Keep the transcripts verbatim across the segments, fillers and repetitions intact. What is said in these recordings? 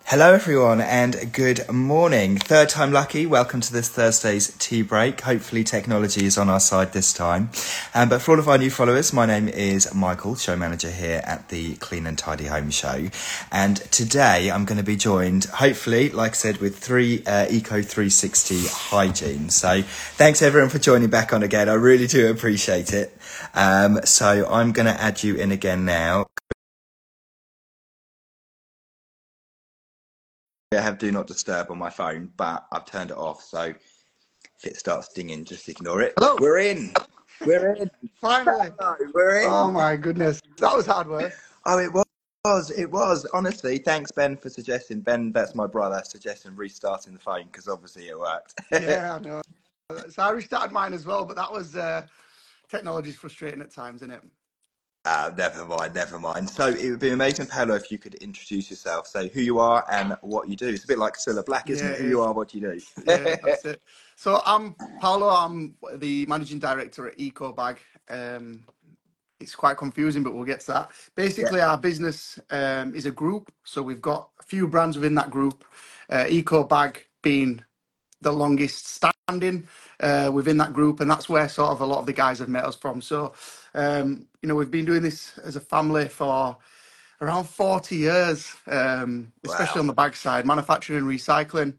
Hello everyone and good morning. Third time lucky, welcome to this Thursday's tea break. Hopefully technology is on our side this time. Um, but for all of our new followers, my name is Michael, show manager here at the Clean and Tidy Home Show. And today I'm going to be joined, hopefully, like I said, with three uh, Eco three sixty hygiene. So thanks everyone for joining back on again. I really do appreciate it. Um, so I'm going to add you in again now. I have do not disturb on my phone, but I've turned it off. So if it starts dinging, just ignore it. Hello. We're in. We're in. Finally. Hello, we're in. Oh my goodness. That was hard work. Oh, it was. It was. Honestly, thanks, Ben, for suggesting. Ben, that's my brother, suggesting restarting the phone because obviously it worked. Yeah, I know. So I restarted mine as well, but that was uh, technology's frustrating at times, isn't it? Uh, never mind, never mind. So it would be amazing, Paolo, if you could introduce yourself, say who you are and what you do. It's a bit like Cilla Black, isn't Yeah, it? it Who you is. are, what you do. Yeah, that's it. So I'm Paolo. I'm the managing director at EcoBag. Um, it's quite confusing, but we'll get to that. Basically, Yeah. our business um, is a group. So we've got a few brands within that group. Uh, EcoBag being the longest standing uh, within that group, and that's where sort of a lot of the guys have met us from. So, um, you know, we've been doing this as a family for around forty years, um, especially Wow. on the bag side, manufacturing and recycling.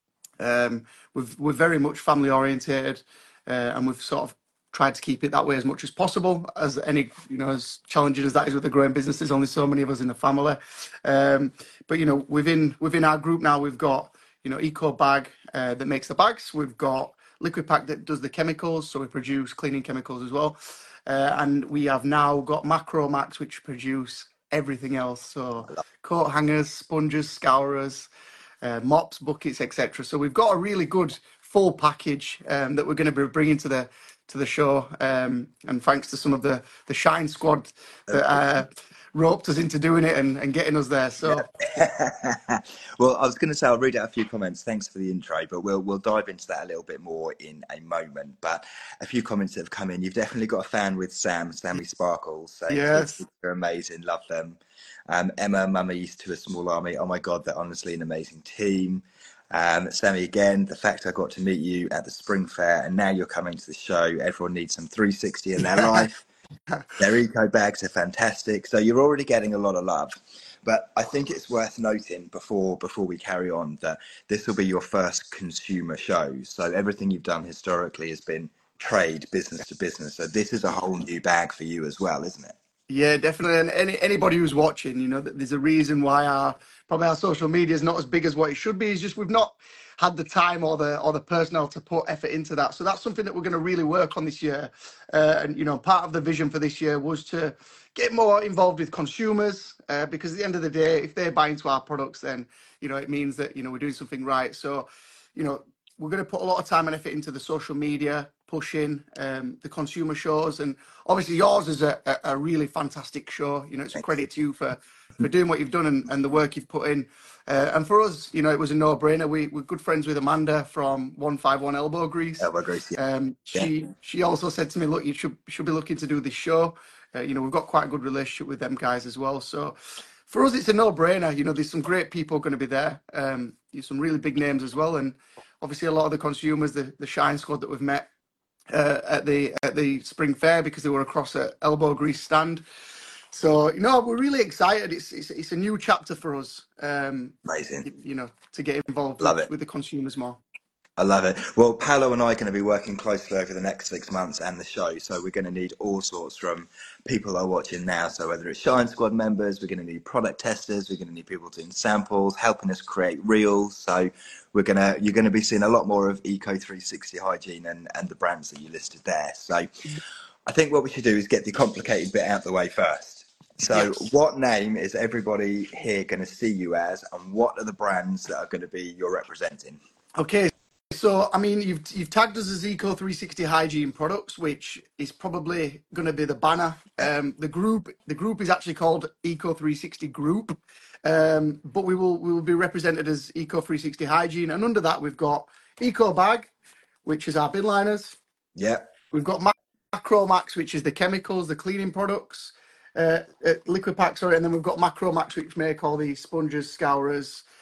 Um, we've, we're very much family orientated, uh, and we've sort of tried to keep it that way as much as possible. As any, you know, as challenging as that is with a growing business, there's only so many of us in the family. Um, but you know, within within our group now, we've got you know EcoBag uh, that makes the bags. We've got Liquid-Pack that does the chemicals, so we produce cleaning chemicals as well. Uh, and we have now got Macromax, which produce everything else. So coat hangers, sponges, scourers, uh, mops, buckets, et cetera. So we've got a really good full package um, that we're going to be bringing to the to the show. Um, and thanks to some of the the Shine Squad that uh, roped us into doing it and, and getting us there. So Yeah. Well, I was going to say I'll read out a few comments. Thanks for the intro, but we'll we'll dive into that a little bit more in a moment. But a few comments that have come in. You've definitely got a fan with Sam, Sammy Sparkles, saying kids yes, are amazing, love them. Um, Emma, mummies to a small army. Oh my God, they're honestly an amazing team. Um, Sammy, again, the fact I got to meet you at the Spring Fair and now you're coming to the show, everyone needs some three sixty in their life. Their eco bags are fantastic. So you're already getting a lot of love. But I think it's worth noting before before we carry on that this will be your first consumer show. So everything you've done historically has been trade, business to business. So this is a whole new bag for you as well, isn't it? yeah, definitely. And any anybody who's watching, you know, that there's a reason why our probably our social media is not as big as what it should be. It's just we've not had the time or the or the personnel to put effort into that. So that's something that we're going to really work on this year. Uh, and you know, part of the vision for this year was to get more involved with consumers uh, because at the end of the day, if they're buying into our products, then you know it means that you know we're doing something right. So, you know, we're going to put a lot of time and effort into the social media, pushing um, the consumer shows, and obviously yours is a, a, a really fantastic show. You know, it's a Thank you. credit to you for for doing what you've done and, and the work you've put in. Uh, and for us, you know, it was a no-brainer. We, we're good friends with Amanda from one five one Elbow Grease. Elbow Grease, yeah. Um, Yeah. she she also said to me, look, you should should be looking to do this show. Uh, you know, we've got quite a good relationship with them guys as well. So for us, it's a no-brainer. You know, there's some great people going to be there. Um, there's some really big names as well, and obviously a lot of the consumers, the the Shine Squad that we've met uh, at the at the Spring Fair because they were across at Elbow Grease stand. So you know we're really excited. It's it's, it's a new chapter for us. Um, Amazing. you, you know to get involved Love with it. with the consumers more. I love it. Well, Paolo and I are going to be working closely over the next six months and the show. So we're going to need all sorts from people that are watching now. So whether it's Shine Squad members, we're going to need product testers, we're going to need people doing samples, helping us create reels. So we're going to, you're going to be seeing a lot more of Eco three sixty hygiene and, and the brands that you listed there. So I think what we should do is get the complicated bit out the way first. So Yes. what name is everybody here going to see you as, and what are the brands that are going to be you're representing? Okay. So, I mean, you've you've tagged us as Eco three sixty Hygiene Products, which is probably going to be the banner. Um, the group the group is actually called Eco three sixty Group, um, but we will we will be represented as Eco three sixty Hygiene, and under that we've got Eco Bag, which is our bin liners. Yeah. We've got Macromax, which is the chemicals, the cleaning products, uh, uh, Liquid-Pack, sorry, and then we've got Macromax, which make all the sponges, scourers,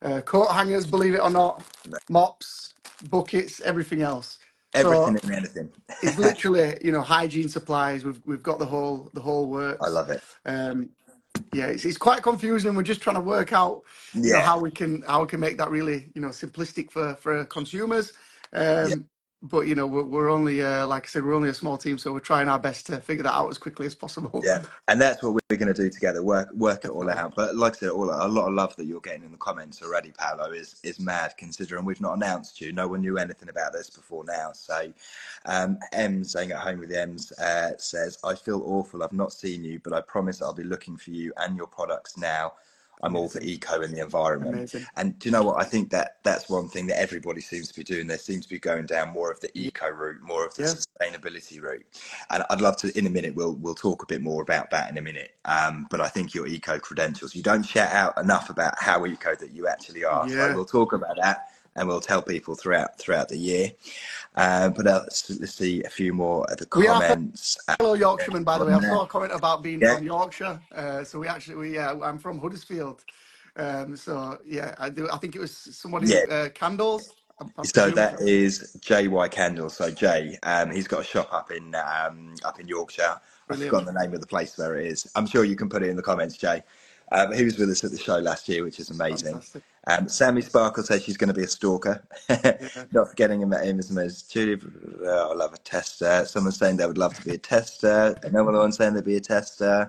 uh, coat hangers, believe it or not, mops, buckets, everything else. Everything So and anything. it's literally, you know, hygiene supplies. We've we've got the whole the whole I works. love it. Um, yeah, it's it's quite confusing. We're just trying to work out, you know, Yeah. how we can how we can make that really, you know, simplistic for for consumers. Yeah. Um, but you know, we're, we're only uh, like I said, we're only a small team, so we're trying our best to figure that out as quickly as possible. Yeah, and that's what we're going to do together. Work, work it all Definitely. out. But like I said, all a lot of love that you're getting in the comments already, Paolo, is is mad. Considering we've not announced you, no one knew anything about this before now. So, um, M saying at home with the M's uh, says, "I feel awful. I've not seen you, but I promise I'll be looking for you and your products now. I'm all for Amazing. eco in the environment." Amazing. And do you know what? I think that that's one thing that everybody seems to be doing. They seem to be going down more of the Yeah. eco route, more of the Yeah. sustainability route. And I'd love to, in a minute, we'll we'll talk a bit more about that in a minute. Um, but I think your eco credentials, you don't shout out enough about how eco that you actually are. So Yeah. we'll talk about that, and we'll tell people throughout throughout the year. Uh, but uh, let's, let's see a few more of the We are comments. fellow Yorkshiremen, by the way. I saw a comment about being Yeah. from Yorkshire. Uh, so we actually, we, yeah, I'm from Huddersfield. Um, so yeah, I do. I think it was somebody, Yeah. uh, Candles. I'm, I'm So presuming. that is J Y Candle. So Jay, um, he's got a shop up in um, up in Yorkshire. I've Brilliant. forgotten the name of the place where it is. I'm sure you can put it in the comments, Jay. Um, he was with us at the show last year, which is amazing. Fantastic. Um, Sammy Sparkle says she's going to be a stalker. Yeah. Not forgetting him at him as most Julie. Oh, I love a tester. Someone's saying they would love to be a tester. Another one saying they'd be a tester.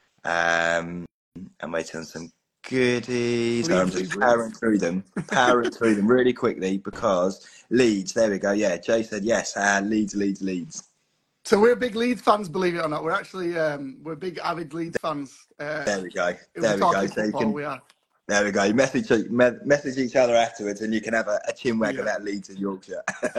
Um, I'm waiting on some goodies. So I'm Leeds, just Leeds, powering Leeds. through them, powering through them really quickly because Leeds. There we go. Yeah, Jay said yes. Uh, Leeds, Leeds, Leeds. So we're big Leeds fans, believe it or not. We're actually um, we're big avid Leeds fans. Uh, There we go. if There we're we go. talking So you football, can. we are. There we go. You message message each other afterwards, and you can have a, a chin wag Yeah. about Leeds and Yorkshire.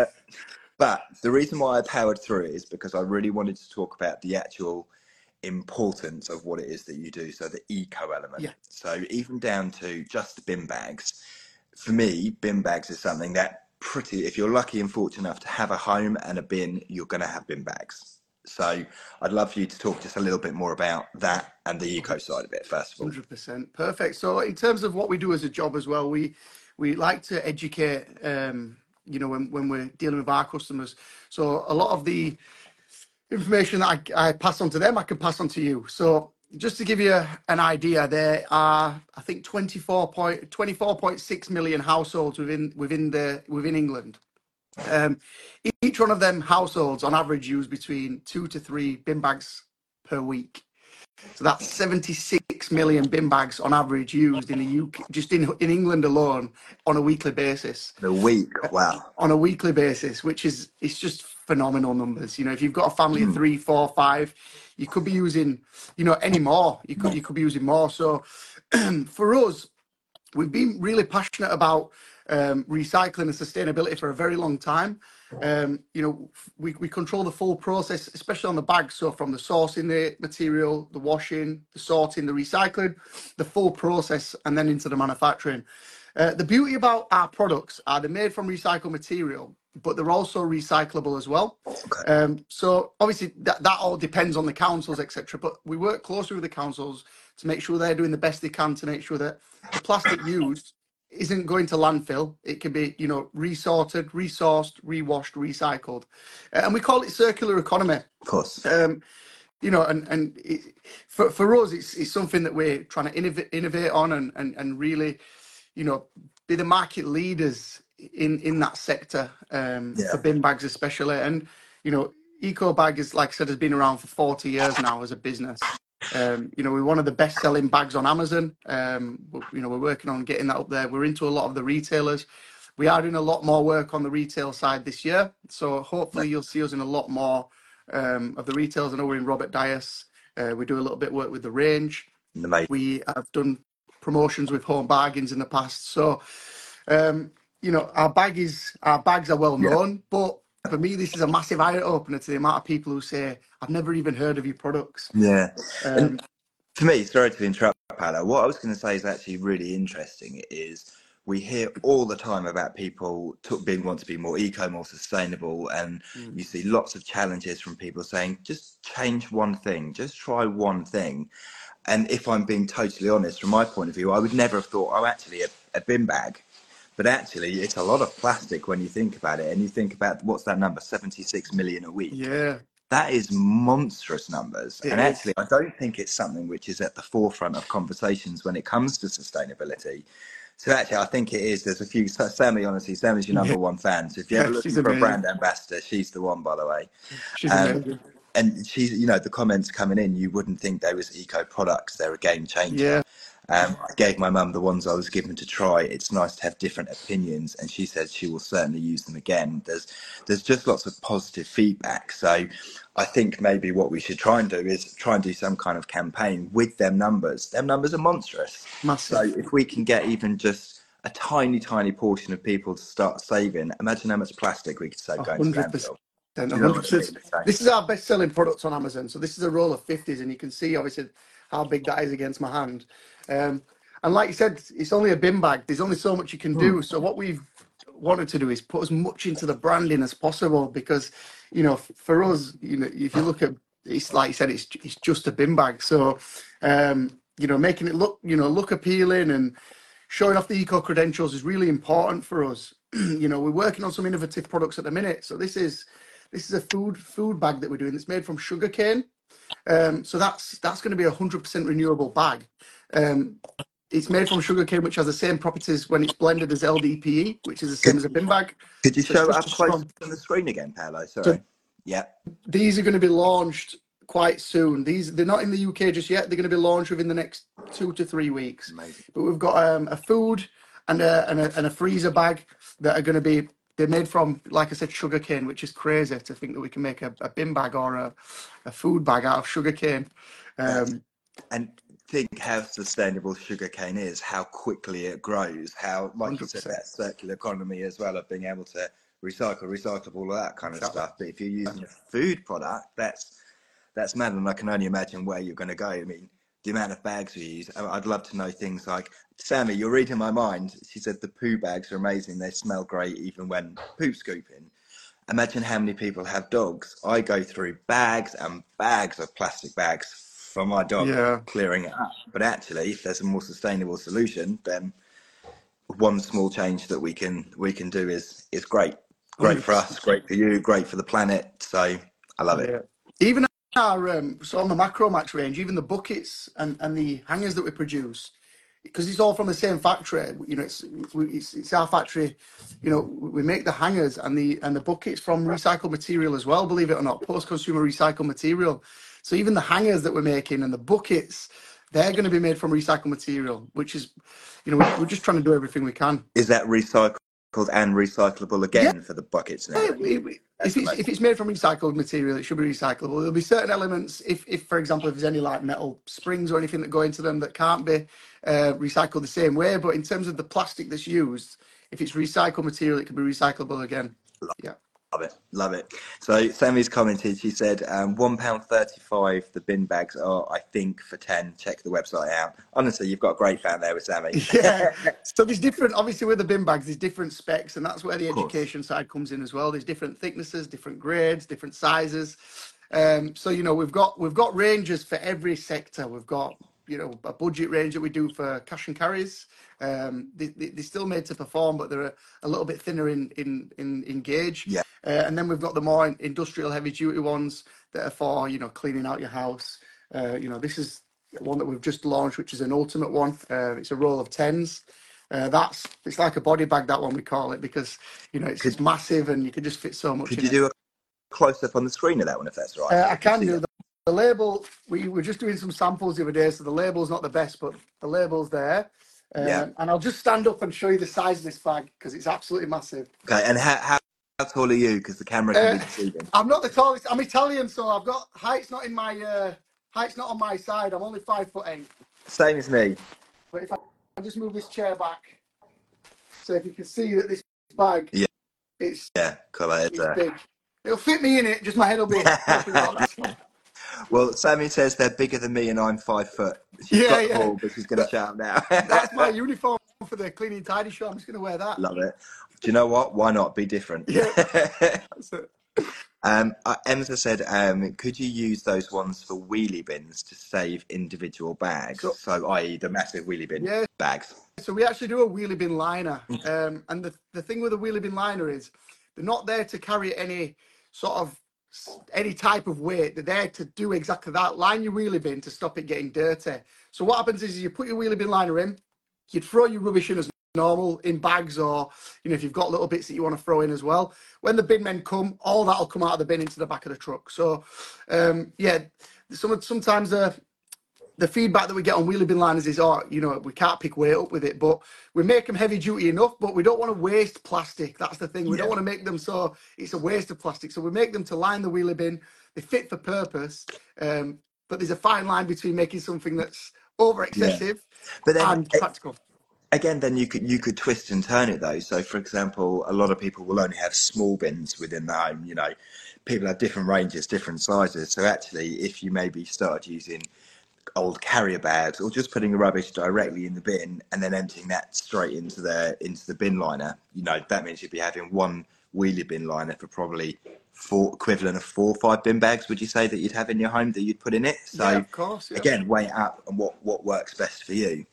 But the reason why I powered through it is because I really wanted to talk about the actual importance of what it is that you do. So the eco element. Yeah. So even down to just the bin bags. For me, bin bags is something that pretty, if you're lucky and fortunate enough to have a home and a bin, you're going to have bin bags. So I'd love for you to talk just a little bit more about that and the eco side of it, first of all. one hundred percent. Perfect. So in terms of what we do as a job as well, we we like to educate, um, you know, when, when we're dealing with our customers. So a lot of the information that I, I pass on to them, I can pass on to you. So just to give you a, an idea, there are, I think, twenty-four point six million households within within the within England. Um, each one of them households, on average, use between two to three bin bags per week. So that's seventy-six million bin bags on average used in the U K, just in in England alone, on a weekly basis. The week, wow. On a weekly basis, which is it's just phenomenal numbers. You know, if you've got a family of three, four, five, you could be using, you know, any more. You could you could be using more. So for us, we've been really passionate about um, recycling and sustainability for a very long time. Um, you know, we, we control the full process, especially on the bags. So from the sourcing the material, the washing, the sorting, the recycling, the full process, and then into the manufacturing. Uh, the beauty about our products are they're made from recycled material, but they're also recyclable as well. Okay. Um, so obviously that, that all depends on the councils, et cetera. But we work closely with the councils to make sure they're doing the best they can to make sure that the plastic used isn't going to landfill. It can be, you know, resorted, resourced, rewashed, recycled. Uh, and we call it circular economy. Of course. Um, you know, and, and it, for, for us, it's, it's something that we're trying to innovate, innovate on and, and, and really, you know, be the market leaders in, in that sector um, Yeah. for bin bags especially. And, you know, EcoBag is, like I said, has been around for forty years now as a business. Um, you know, we're one of the best selling bags on Amazon. Um, you know, we're working on getting that up there. We're into a lot of the retailers. We are doing a lot more work on the retail side this year. So hopefully you'll see us in a lot more um, of the retailers. I know we're in Robert Dias. Uh, we do a little bit of work with the range. Amazing. We have done promotions with Home Bargains in the past. So, um, you know, our bag is, our bags are well known, yeah. But for me, this is a massive eye opener to the amount of people who say, I've never even heard of your products. Yeah. Um, and for me, sorry to interrupt, Paolo, what I was going to say is actually really interesting is we hear all the time about people talk, being want to be more eco, more sustainable, and mm. you see lots of challenges from people saying, just change one thing, just try one thing. And if I'm being totally honest, from my point of view, I would never have thought, oh, actually, a, a bin bag. But actually, it's a lot of plastic when you think about it. And you think about, what's that number, seventy-six million a week. Yeah, That is monstrous numbers. it And is. actually, I don't think it's something which is at the forefront of conversations when it comes to sustainability. So actually, I think it is. There's a few. Sammy, honestly, Sammy's your number Yeah, one fan. So if you're yeah, ever she's looking for a amazing. brand ambassador, she's the one, by the way. She's Um, amazing. and she's, you know, the comments coming in, you wouldn't think they was eco products. They're a game changer. Yeah. Um, I gave my mum the ones I was given to try. It's nice to have different opinions, and she said she will certainly use them again. There's, there's just lots of positive feedback. So, I think maybe what we should try and do is try and do some kind of campaign with them numbers. Them numbers are monstrous. Massive. So, if we can get even just a tiny, tiny portion of people to start saving, imagine how much plastic we could save going to landfill. one hundred percent. Do you know what I one hundred percent. mean? So, This is our best selling products on Amazon. So this is a roll of fifties, and you can see obviously how big that is against my hand. Um, and like you said, it's only a bin bag. There's only so much you can do. So what we've wanted to do is put as much into the branding as possible, because, you know, for us, you know, if you look at, it's like you said, it's it's just a bin bag. So, um, you know, making it look, you know, look appealing and showing off the eco credentials is really important for us. You know, we're working on some innovative products at the minute. So this is this is a food food bag that we're doing. It's made from sugarcane. Um, so that's that's going to be a hundred percent renewable bag. Um, it's made from sugarcane, which has the same properties when it's blended as L D P E, which is the same could, as a bin bag. could you So show it's it up just as close strong. on the screen again, Paolo? Sorry. So Yeah. these are going to be launched quite soon. These they're not in the U K just yet. They're going to be launched within the next two to three weeks. Amazing. But we've got um, a food and a, and a and a freezer bag that are going to be. They're made from, like I said, sugarcane, which is crazy to think that we can make a, a bin bag or a, a food bag out of sugarcane. Um, and think how sustainable sugarcane is, how quickly it grows, how, like one hundred you said, percent. that circular economy as well, of being able to recycle, recycle all of that kind of Exactly. stuff. But if you're using a food product, that's that's mad, and I can only imagine where you're going to go. I mean, the amount of bags we use. I'd love to know things like, Sammy, you're reading my mind. She said the poo bags are amazing. They smell great even when poop scooping. Imagine how many people have dogs. I go through bags and bags of plastic bags for my dog, Yeah. clearing it up. But actually, if there's a more sustainable solution, then one small change that we can we can do is is great. Great for us, great for you, great for the planet. So I love it. Yeah. Even our um, so on the Macromax range, even the buckets and, and the hangers that we produce, because it's all from the same factory. You know, it's, it's it's our factory. You know, we make the hangers and the and the buckets from recycled material as well. Believe it or not, post-consumer recycled material. So even the hangers that we're making and the buckets, they're going to be made from recycled material, which is, you know, we're, we're just trying to do everything we can. Is that recycled and recyclable again, yeah, for the buckets now? Yeah, if it's, if it's made from recycled material, it should be recyclable. There'll be certain elements, if, if for example, if there's any like metal springs or anything that go into them that can't be uh, recycled the same way. But in terms of the plastic that's used, if it's recycled material, it can be recyclable again. Yeah. Love it, love it. So Sammy's commented, she said, um, one pound thirty-five the bin bags are, I think, for ten. Check the website out. Honestly, you've got a great fan there with Sammy. Yeah. So there's different, obviously with the bin bags, there's different specs, and that's where the education side comes in as well. There's different thicknesses, different grades, different sizes. Um, so, you know, we've got we've got ranges for every sector. We've got, you know, a budget range that we do for cash and carries. Um, they, they, they're still made to perform, but they're a, a little bit thinner in in in, in gauge. Yeah. Uh, and then we've got the more industrial heavy duty ones that are for, you know, cleaning out your house. Uh, you know, this is one that we've just launched, which is an ultimate one. Uh, it's a roll of tens. Uh, that's it's like a body bag, that one we call it, because, you know, it's Could- just massive and you can just fit so much Could in you it. do a close up on the screen of that one, if that's all right? Uh, I can See do that. the, the label. We were just doing some samples the other day, so the label's not the best, but the label's there. Um, Yeah. And I'll just stand up and show you the size of this bag because it's absolutely massive. Okay, and how, how, how tall are you? Because the camera can Uh, be deceiving. I'm not the tallest. I'm Italian, so I've got height's not in my uh, height's not on my side. I'm only five foot eight. Same as me. But if I, I just move this chair back, so if you can see that this bag, Yeah. it's Yeah, cool. It's, it's uh... big. It'll fit me in it. Just my head will be. Well, Sammy says they're bigger than me and I'm five foot. She's Yeah, got yeah. tall, but she's going to shout now. That's my uniform for the cleaning tidy show. I'm just going to wear that. Love it. Do you know what? Why not be different? Yeah. That's it. Um, uh, Emma said, um, could you use those ones for wheelie bins to save individual bags? So So, that is the massive wheelie bin yeah, bags. so we actually do a wheelie bin liner, um, and the the thing with a wheelie bin liner is they're not there to carry any sort of any type of weight. They're there to do exactly that: line your wheelie bin to stop it getting dirty. So what happens is you put your wheelie bin liner in, you'd throw your rubbish in as normal in bags, or you know if you've got little bits that you want to throw in as well. When the bin men come, all that'll come out of the bin into the back of the truck. So um, yeah, some sometimes the the feedback that we get on wheelie bin liners is, oh, you know, we can't pick weight up with it, but we make them heavy duty enough, but we don't want to waste plastic. That's the thing. We Yeah. don't want to make them so it's a waste of plastic. So we make them to line the wheelie bin. They fit for purpose. Um, but there's a fine line between making something that's over excessive yeah. But then, and practical. Again, then you could you could twist and turn it though. So, for example, a lot of people will only have small bins within the home. You know, people have different ranges, different sizes. So, actually, if you maybe started using old carrier bags or just putting the rubbish directly in the bin and then emptying that straight into the into the bin liner, you know, that means you'd be having one wheelie bin liner for probably four equivalent of four or five bin bags. Would you say that you'd have in your home that you'd put in it? So, yeah, of course. Yeah. Again, weigh it up and what what works best for you.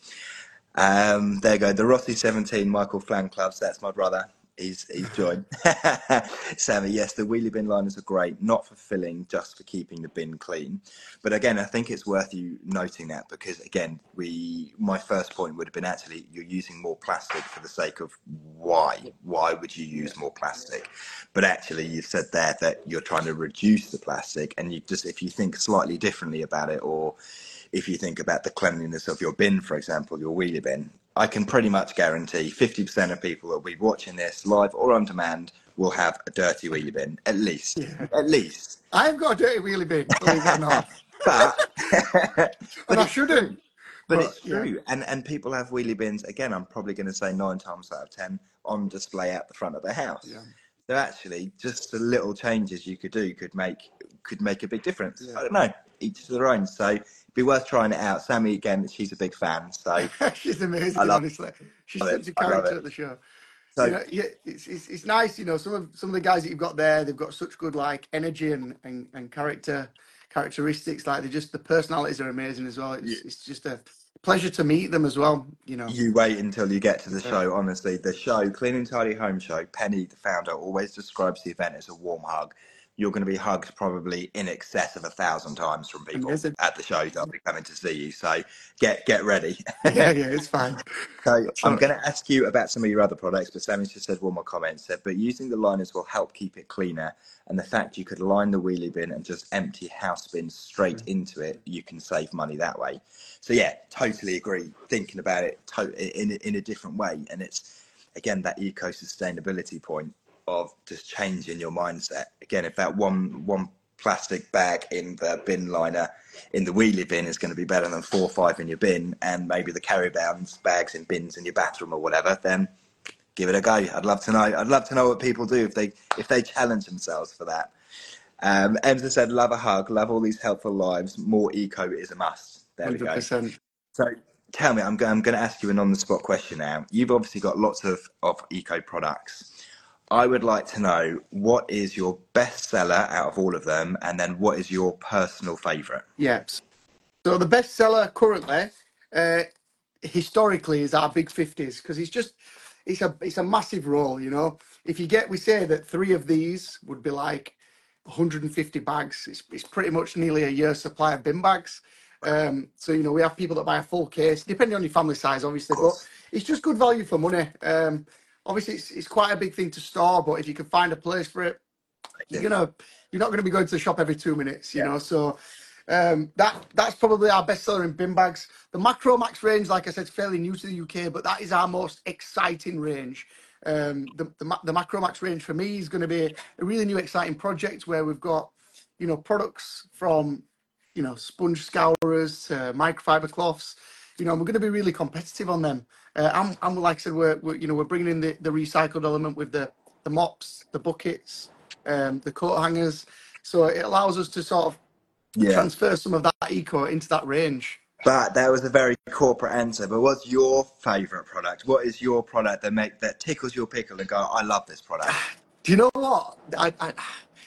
Um, there you go. The Rossi seventeen Michael Flan Clubs. That's my brother. He's he's joined. Sammy, yes, the wheelie bin liners are great, not for filling, just for keeping the bin clean. But again, I think it's worth you noting that because again, we my first point would have been actually you're using more plastic for the sake of why? Why would you use more plastic? But actually, you said there that you're trying to reduce the plastic, and you just if you think slightly differently about it, or if you think about the cleanliness of your bin, for example, your wheelie bin, I can pretty much guarantee fifty percent of people that will be watching this live or on demand will have a dirty wheelie bin, at least. Yeah. At least. I've got a dirty wheelie bin, believe it or not. but but but I it's shouldn't. true. But, But it's yeah. true. And and people have wheelie bins, again, I'm probably going to say nine times out of ten, on display at the front of their house. Yeah. So actually, just the little changes you could do could make could make a big difference. Yeah. I don't know, each to their own. So it'd be worth trying it out. Sammy, again, she's a big fan. So She's amazing, I love honestly. She's it. such a I love character it. at the show. So You know, yeah, it's, it's it's nice. You know, some of some of the guys that you've got there, they've got such good like energy and and, and character characteristics. Like they just the personalities are amazing as well. It's you, it's just a pleasure to meet them as well. You know, you wait until you get to the Yeah. show. Honestly, the show, Clean and Tidy Home Show, Penny, the founder, always describes the event as a warm hug. You're going to be hugged probably in excess of a thousand times from people Amazing. at the show that'll be coming to see you. So get get ready. Yeah, yeah, it's fine. So So I'm going to ask you about some of your other products, but Sammy's just said one more comment. Said, but using the liners will help keep it cleaner, and the fact you could line the wheelie bin and just empty house bins straight into it, you can save money that way. So yeah, totally agree. Thinking about it to- in in a different way, and it's again that eco sustainability point of just changing your mindset. Again, if that one one plastic bag in the bin liner in the wheelie bin is going to be better than four or five in your bin, and maybe the carry bags bags in bins in your bathroom or whatever, then give it a go. I'd love to know. I'd love to know what people do if they if they challenge themselves for that. Um, Emsa said, "Love a hug. Love all these helpful lives. More eco is a must." There we hundred go. percent. So tell me, I'm going. I'm going to ask you an on-the-spot question now. You've obviously got lots of of eco products. I would like to know what is your best seller out of all of them, and then what is your personal favourite? Yeah. So the best seller currently, uh, historically, is our big fifties because it's just it's a it's a massive roll. You know, if you get we say that three of these would be like one hundred fifty bags. It's it's pretty much nearly a year's supply of bin bags. Um, so you know we have people that buy a full case, depending on your family size, obviously, but it's just good value for money. Um, obviously, it's it's quite a big thing to store, but if you can find a place for it, you're gonna you're not gonna be going to the shop every two minutes. You Yeah. know, so. Um, that that's probably our best seller in bin bags. The Macro Max range, like I said, is fairly new to the U K, but that is our most exciting range. Um, the, the the Macro Max range for me is going to be a really new, exciting project where we've got, you know, products from, you know, sponge scourers to microfiber cloths. You know, and we're going to be really competitive on them. Uh, and, and like I said, we're, we're you know we're bringing in the, the recycled element with the the mops, the buckets, um, the coat hangers. So it allows us to sort of Yeah. transfer some of that eco into that range. But that was a very corporate answer. But what's your favourite product? What is your product that make that tickles your pickle and go, I love this product? Do you know what? I, I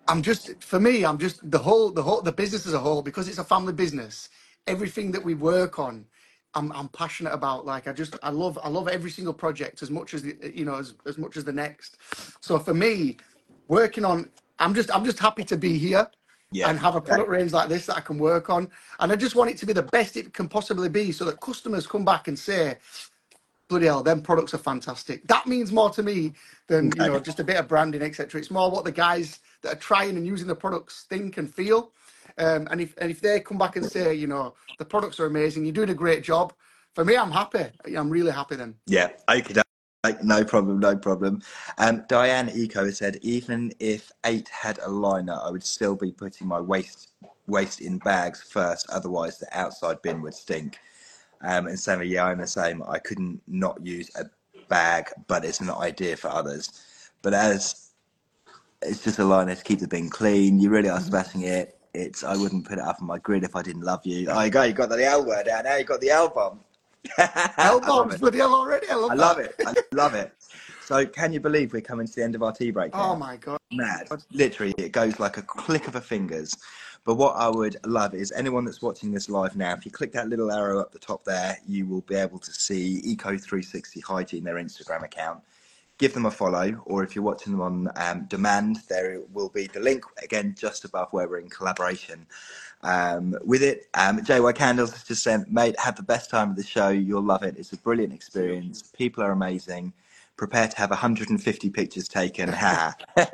I'm just, for me, I'm just the whole, the whole, the business as a whole, because it's a family business. Everything that we work on, I'm, I'm passionate about. Like, I just, I love, I love every single project as much as the, you know, as, as much as the next. So for me, working on, I'm just, I'm just happy to be here Yeah. and have a Okay. product range like this that I can work on. And I just want it to be the best it can possibly be, so that customers come back and say, bloody hell, them products are fantastic. That means more to me than, you know, Okay. just a bit of branding, et cetera. It's more what the guys that are trying and using the products think and feel. Um, and if and if they come back and say, you know, the products are amazing, you're doing a great job, for me, I'm happy. I'm really happy then. Yeah. Okay. No problem. No problem. Um, Diane Eco has said, even if eight had a liner, I would still be putting my waste waste in bags first. Otherwise, the outside bin would stink. Um, and Sammy, yeah, I'm the same. I couldn't not use a bag, but it's an idea for others. But as it's just a liner to keep the bin clean, you really are smashing it. It's I wouldn't put it up on my grid if I didn't love you. Oh, you got you got the L word out now. You got the L bomb. I love L-bombs, it. bloody hell already. I I love love that. it. I love it. So, can you believe we're coming to the end of our tea break Oh now? my God. Mad. Literally, it goes like a click of a fingers. But what I would love is anyone that's watching this live now, if you click that little arrow up the top there, you will be able to see Eco three sixty Hygiene, their Instagram account. Give them a follow, or if you're watching them on um, demand, there will be the link again just above where we're in collaboration um, with it. Um, J Y Candles has just said, mate, have the best time of the show. You'll love it. It's a brilliant experience. People are amazing. Prepare to have one hundred fifty pictures taken. Ha!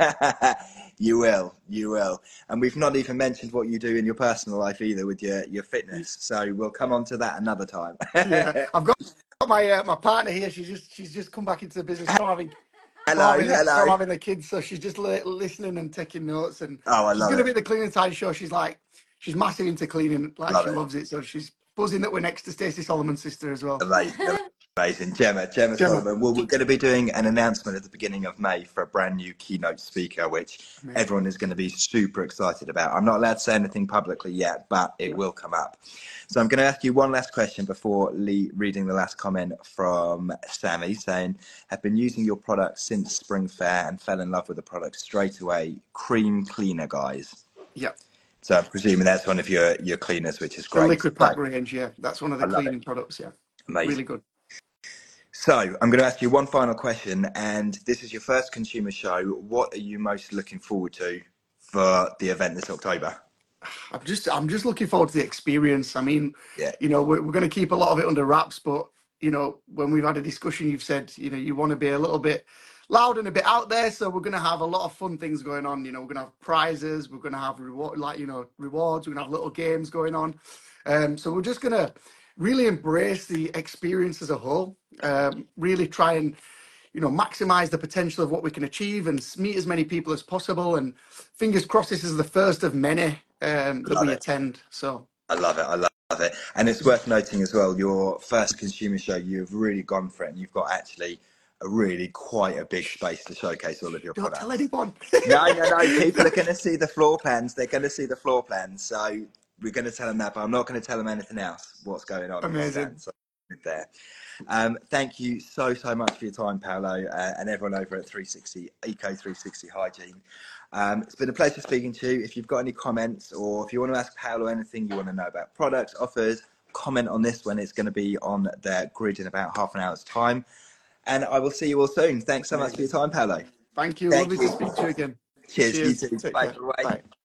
You will, you will. And we've not even mentioned what you do in your personal life either with your, your fitness. So we'll come on to that another time. Yeah, I've got my uh, my partner here. She's just she's just come back into the business from having from Hello, having the, from hello. having the kids. So she's just li- listening and taking notes. And Oh, I she's love going to be it. at the cleaning time show. She's like, she's massive into cleaning. Like, Love she it. loves it. So she's buzzing that we're next to Stacey Solomon's sister as well. Amazing. Amazing. Gemma, Gemma Gemma, Solomon. Well, we're going to be doing an announcement at the beginning of May for a brand new keynote speaker, which amazing. everyone is going to be super excited about. I'm not allowed to say anything publicly yet, but it Yeah. will come up. So I'm going to ask you one last question before Lee reading the last comment from Sammy, saying, have been using your product since Spring Fair and fell in love with the product straight away. Cream cleaner, guys. Yeah. So I'm presuming that's one of your, your cleaners, which is The great. liquid So pack range. Yeah, that's one of I the love it. cleaning products. Yeah, Amazing. really good. So I'm going to ask you one final question, and this is your first consumer show. What are you most looking forward to for the event this October? I'm just I'm just looking forward to the experience. I mean, Yeah, you know, we're, we're going to keep a lot of it under wraps, but you know, when we've had a discussion, you've said, you know, you want to be a little bit loud and a bit out there. So we're going to have a lot of fun things going on. You know, we're going to have prizes, we're going to have reward, like, you know, rewards. We're going to have little games going on. Um, so we're just going to really embrace the experience as a whole. Um, really try and, you know, maximize the potential of what we can achieve and meet as many people as possible. And fingers crossed, this is the first of many um, that love we it. attend. So I love it. I love it. And it's worth noting as well, your first consumer show, you've really gone for it, and you've got actually a really quite a big space to showcase all of your don't tell products. anyone. No, no, no. People are going to see the floor plans. They're going to see the floor plans. So we're going to tell them that, but I'm not going to tell them anything else. What's going on in the Amazing. stand? So there. Um, thank you so so much for your time, Paolo, uh, and everyone over at three sixty Eco three sixty Hygiene. Um, it's been a pleasure speaking to you. If you've got any comments, or if you want to ask Paolo anything you want to know about products, offers, comment on this when it's going to be on their grid in about half an hour's time. And I will see you all soon. Thanks so much for your time, Paolo. Thank you. Thank Lovely to you. speak to you again. Cheers. You Cheers. too. Take Bye. care. Bye. Bye.